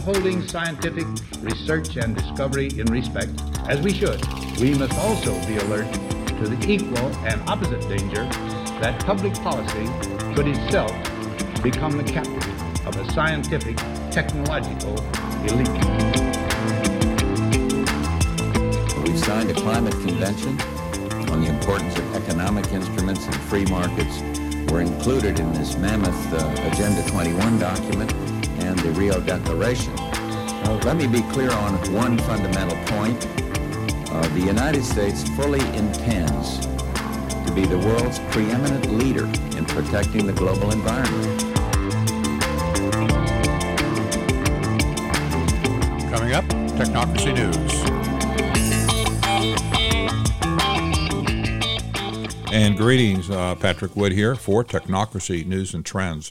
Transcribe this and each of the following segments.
holding scientific research and discovery in respect, as we should, we must also be alert to the equal and opposite danger that public policy could itself become the captive of a scientific, technological elite. We've signed a climate convention on the importance of economic instruments and free markets. Were included in this mammoth Agenda 21 document and the Rio Declaration. Let me be clear on one fundamental point. The United States fully intends to be the world's preeminent leader in protecting the global environment. Coming up, Technocracy News. And greetings, Patrick Wood here for Technocracy News and Trends.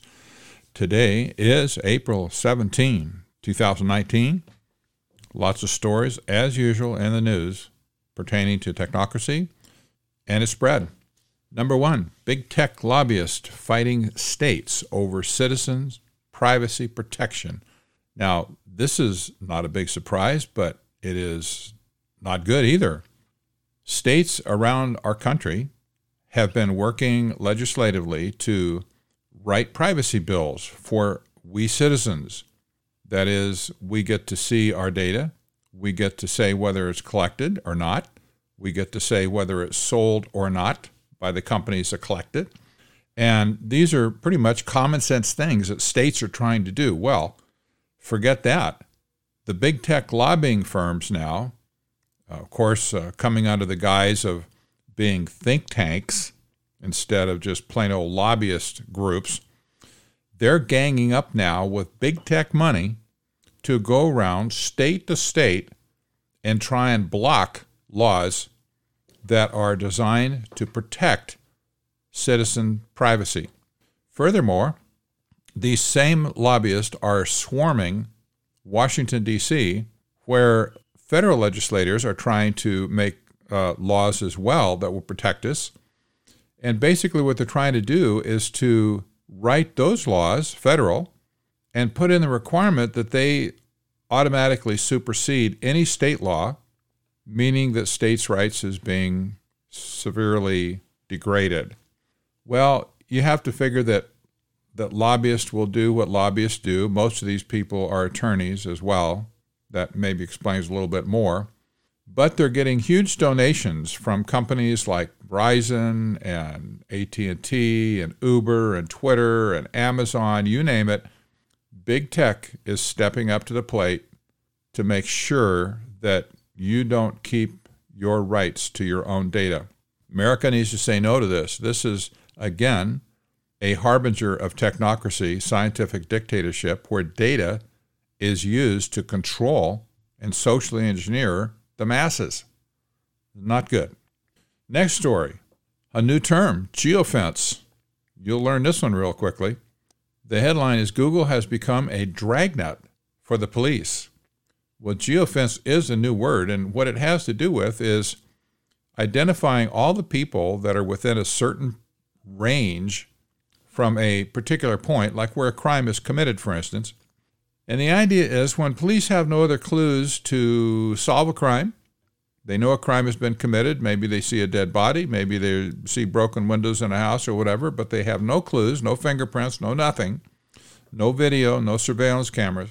Today is April 17, 2019. Lots of stories, as usual, in the news pertaining to technocracy and its spread. Number one, big tech lobbyists fighting states over citizens' privacy protection. Now, this is not a big surprise, but it is not good either. States around our country have been working legislatively to write privacy bills for we citizens. That is, we get to see our data. We get to say whether it's collected or not. We get to say whether it's sold or not by the companies that collect it. And these are pretty much common sense things that states are trying to do. Well, forget that. The big tech lobbying firms now, of course, coming under the guise of being think tanks instead of just plain old lobbyist groups, they're ganging up now with big tech money to go around state to state and try and block laws that are designed to protect citizen privacy. Furthermore, these same lobbyists are swarming Washington, D.C., where federal legislators are trying to make laws as well that will protect us. And basically what they're trying to do is to write those laws, federal, and put in the requirement that they automatically supersede any state law, meaning that states' rights is being severely degraded. Well, you have to figure that lobbyists will do what lobbyists do. Most of these people are attorneys as well. That maybe explains a little bit more. But they're getting huge donations from companies like Verizon and AT&T and Uber and Twitter and Amazon, you name it. Big tech is stepping up to the plate to make sure that you don't keep your rights to your own data. America needs to say no to this. This is, again, a harbinger of technocracy, scientific dictatorship, where data is used to control and socially engineer the masses. Not good. Next story, a new term, geofence. You'll learn this one real quickly. The headline is Google has become a dragnet for the police. Well, geofence is a new word, and what it has to do with is identifying all the people that are within a certain range from a particular point, like where a crime is committed, for instance. And the idea is when police have no other clues to solve a crime, they know a crime has been committed, maybe they see a dead body, maybe they see broken windows in a house or whatever, but they have no clues, no fingerprints, no nothing, no video, no surveillance cameras.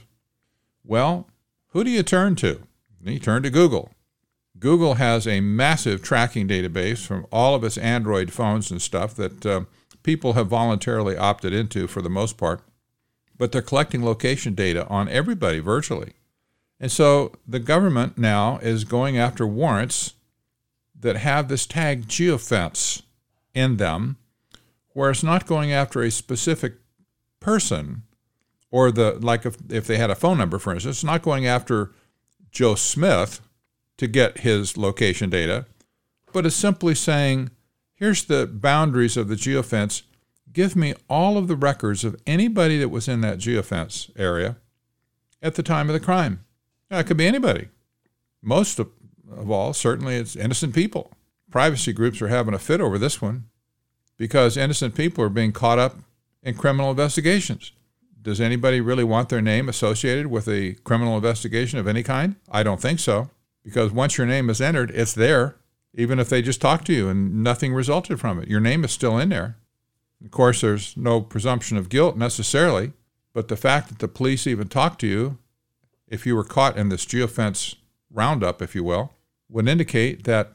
Well, who do you turn to? You turn to Google. Google has a massive tracking database from all of its Android phones and stuff that people have voluntarily opted into for the most part. But they're collecting location data on everybody virtually. And so the government now is going after warrants that have this tag geofence in them, where it's not going after a specific person or if they had a phone number, for instance, it's not going after Joe Smith to get his location data, but it's simply saying, here's the boundaries of the geofence. Give me all of the records of anybody that was in that geofence area at the time of the crime. Now, it could be anybody. Most of all, certainly it's innocent people. Privacy groups are having a fit over this one because innocent people are being caught up in criminal investigations. Does anybody really want their name associated with a criminal investigation of any kind? I don't think so, because once your name is entered, it's there, even if they just talked to you and nothing resulted from it. Your name is still in there. Of course, there's no presumption of guilt necessarily, but the fact that the police even talked to you, if you were caught in this geofence roundup, if you will, would indicate that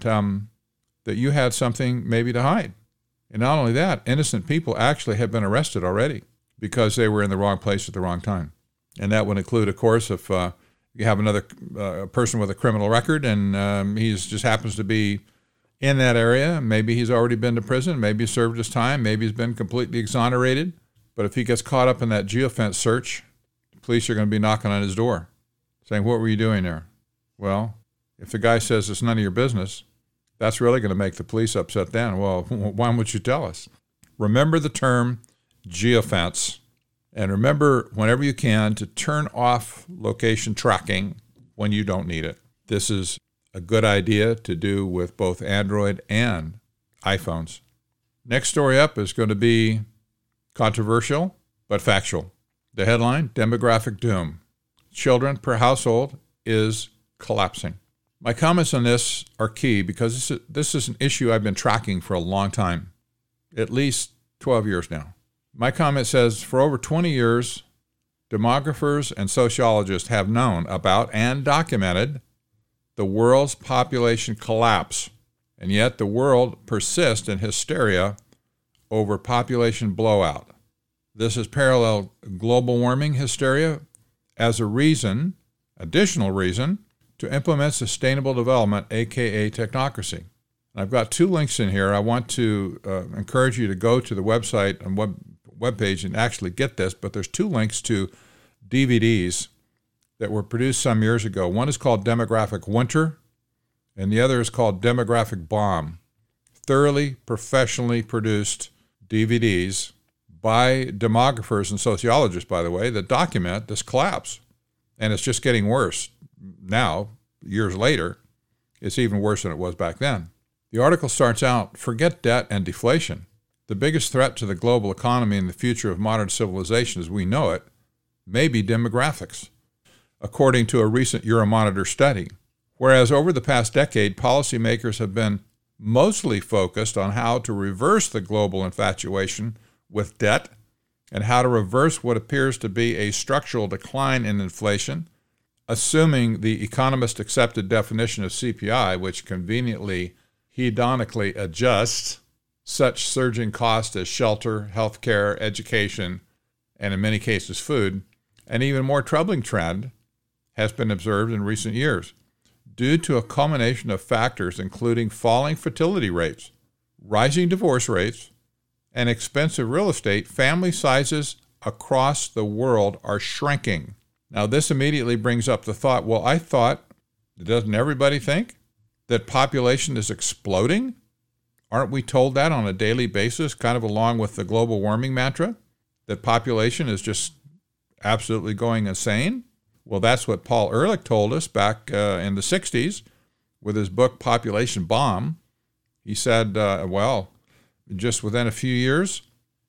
that you had something maybe to hide. And not only that, innocent people actually have been arrested already because they were in the wrong place at the wrong time. And that would include, of course, if you have another person with a criminal record and he just happens to be in that area. Maybe he's already been to prison. Maybe he served his time. Maybe he's been completely exonerated. But if he gets caught up in that geofence search, the police are going to be knocking on his door saying, what were you doing there? Well, if the guy says it's none of your business, that's really going to make the police upset then. Well, why would you tell us? Remember the term geofence, and remember whenever you can to turn off location tracking when you don't need it. This is a good idea to do with both Android and iPhones. Next story up is going to be controversial but factual. The headline, demographic doom. Children per household is collapsing. My comments on this are key because this is an issue I've been tracking for a long time, at least 12 years now. My comment says, for over 20 years, demographers and sociologists have known about and documented the world's population collapse, and yet the world persists in hysteria over population blowout. This has paralleled global warming hysteria as a additional reason, to implement sustainable development, aka technocracy. And I've got 2 links in here. I want to encourage you to go to the website and webpage and actually get this, but there's 2 links to DVDs that were produced some years ago. One is called Demographic Winter, and the other is called Demographic Bomb. Thoroughly, professionally produced DVDs by demographers and sociologists, by the way, that document this collapse. And it's just getting worse now, years later. It's even worse than it was back then. The article starts out, forget debt and deflation. The biggest threat to the global economy and the future of modern civilization as we know it may be demographics, according to a recent Euromonitor study. Whereas over the past decade, policymakers have been mostly focused on how to reverse the global infatuation with debt and how to reverse what appears to be a structural decline in inflation, assuming the economist-accepted definition of CPI, which conveniently, hedonically adjusts such surging costs as shelter, healthcare, education, and in many cases food. An even more troubling trend has been observed in recent years due to a culmination of factors including falling fertility rates, rising divorce rates, and expensive real estate. Family sizes across the world are shrinking. Now, this immediately brings up the thought, well, I thought, doesn't everybody think that population is exploding? Aren't we told that on a daily basis, kind of along with the global warming mantra, that population is just absolutely going insane? Well, that's what Paul Ehrlich told us back in the 60s with his book, Population Bomb. He said, well, just within a few years,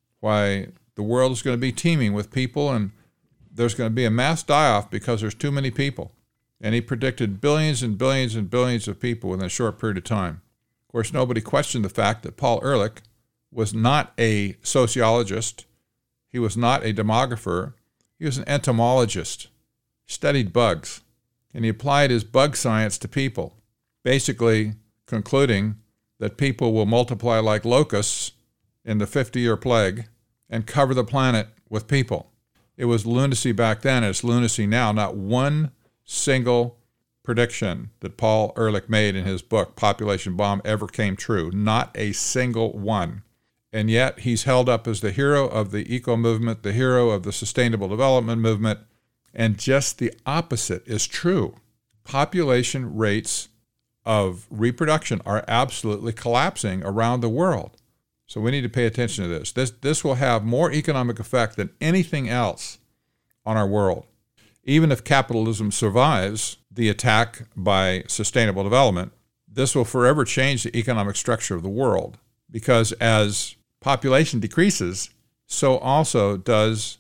why the world is going to be teeming with people and there's going to be a mass die-off because there's too many people. And he predicted billions and billions and billions of people within a short period of time. Of course, nobody questioned the fact that Paul Ehrlich was not a sociologist. He was not a demographer. He was an entomologist. He studied bugs, and he applied his bug science to people, basically concluding that people will multiply like locusts in the 50-year plague and cover the planet with people. It was lunacy back then, and it's lunacy now. Not one single prediction that Paul Ehrlich made in his book, Population Bomb, ever came true. Not a single one. And yet he's held up as the hero of the eco movement, the hero of the sustainable development movement, and just the opposite is true. Population rates of reproduction are absolutely collapsing around the world. So we need to pay attention to this. This will have more economic effect than anything else on our world. Even if capitalism survives the attack by sustainable development, this will forever change the economic structure of the world, because as population decreases, so also does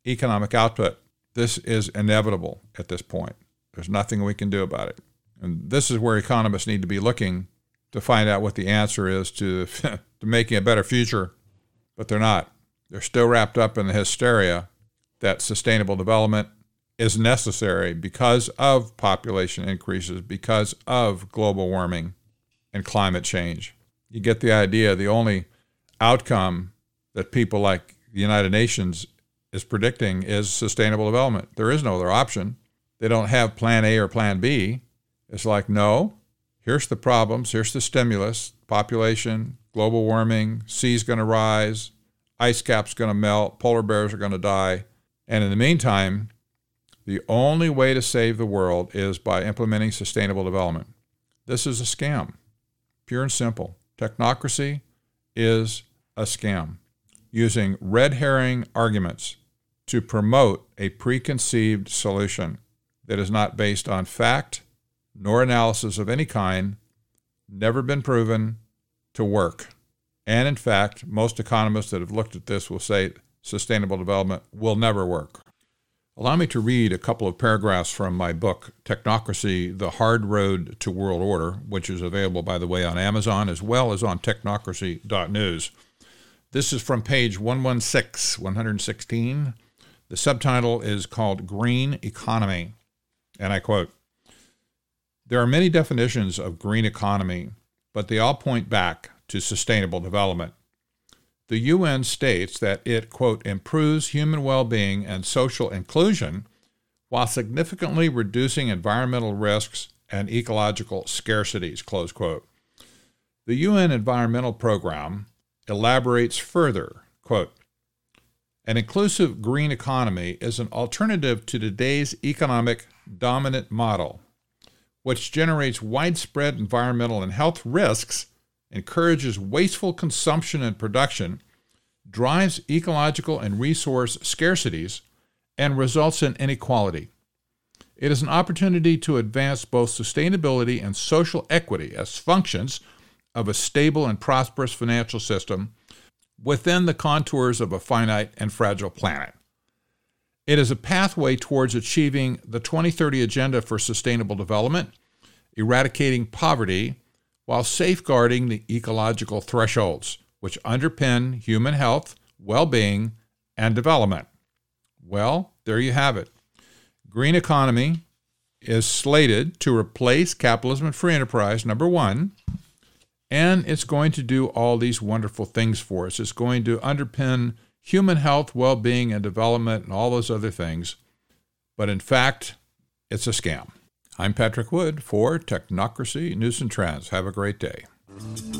economic output. This is inevitable at this point. There's nothing we can do about it. And this is where economists need to be looking to find out what the answer is to making a better future, but they're not. They're still wrapped up in the hysteria that sustainable development is necessary because of population increases, because of global warming and climate change. You get the idea. The only outcome that people like the United Nations is predicting is sustainable development. There is no other option. They don't have plan A or plan B. It's like, no, here's the problems, here's the stimulus, population, global warming, sea's going to rise, ice cap's going to melt, polar bears are going to die. And in the meantime, the only way to save the world is by implementing sustainable development. This is a scam, pure and simple. Technocracy is a scam, using red herring arguments to promote a preconceived solution that is not based on fact nor analysis of any kind, never been proven to work. And in fact, most economists that have looked at this will say sustainable development will never work. Allow me to read a couple of paragraphs from my book, Technocracy, The Hard Road to World Order, which is available, by the way, on Amazon as well as on technocracy.news. This is from page 116. The subtitle is called Green Economy, and I quote, "There are many definitions of green economy, but they all point back to sustainable development. The UN states that it, quote, improves human well-being and social inclusion while significantly reducing environmental risks and ecological scarcities, close quote. The UN Environmental Program elaborates further, quote, an inclusive green economy is an alternative to today's economic dominant model, which generates widespread environmental and health risks, encourages wasteful consumption and production, drives ecological and resource scarcities, and results in inequality. It is an opportunity to advance both sustainability and social equity as functions of a stable and prosperous financial system within the contours of a finite and fragile planet. It is a pathway towards achieving the 2030 Agenda for Sustainable Development, eradicating poverty, while safeguarding the ecological thresholds which underpin human health, well-being, and development." Well, there you have it. Green economy is slated to replace capitalism and free enterprise, number one, and it's going to do all these wonderful things for us. It's going to underpin human health, well-being, and development, and all those other things. But in fact, it's a scam. I'm Patrick Wood for Technocracy News and Trends. Have a great day.